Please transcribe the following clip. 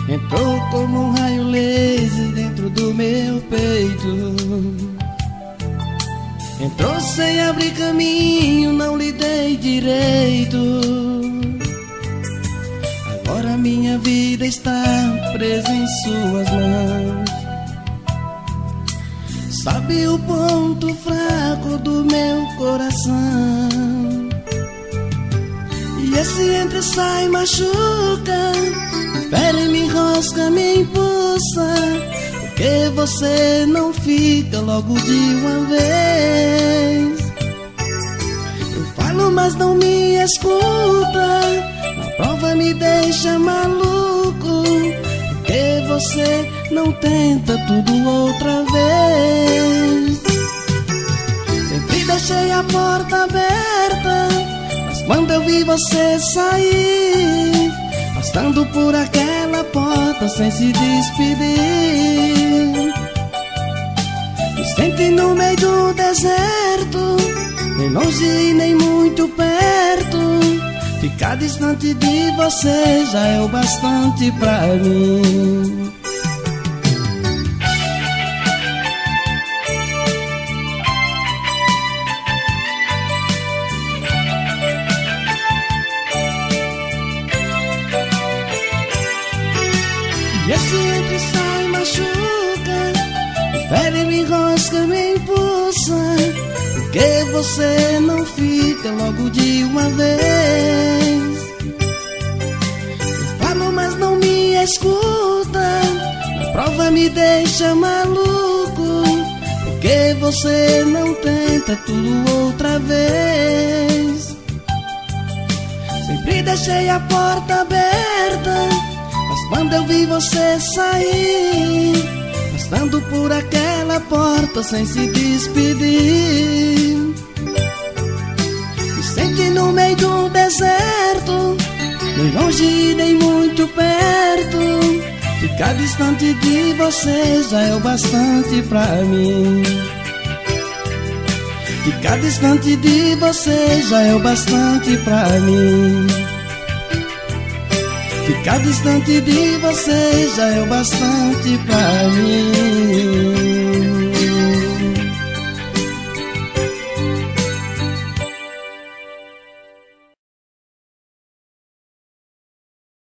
entrou como um raio laser dentro do meu peito. Entrou sem abrir caminho, não lhe dei direito. Agora minha vida está presa em suas mãos. Sabe o ponto fraco do meu coração. E esse entra e sai machuca, fere, me enrosca, me impulsa. Por que você não fica logo de uma vez? Eu falo, mas não me escuta. Na prova me deixa maluco. Por que você não tenta tudo outra vez? Sempre deixei a porta aberta, mas quando eu vi você sair, passando por aquela porta sem se despedir, me senti no meio do deserto, nem longe nem muito perto. Ficar distante de você já é o bastante pra mim. E esse entra e sai machuca, me fere, me enrosca, me impulsa. Por que você não fica logo de uma vez? Eu falo, mas não me escuta. Na prova me deixa maluco. Por que você não tenta tudo outra vez? Sempre deixei a porta aberta, mas quando eu vi você sair, passando por aquela porta sem se despedir, me senti no meio do deserto, nem longe nem muito perto. Ficar distante de você já é o bastante pra mim. Ficar distante de você já é o bastante pra mim. Ficar distante de você já é o bastante pra mim.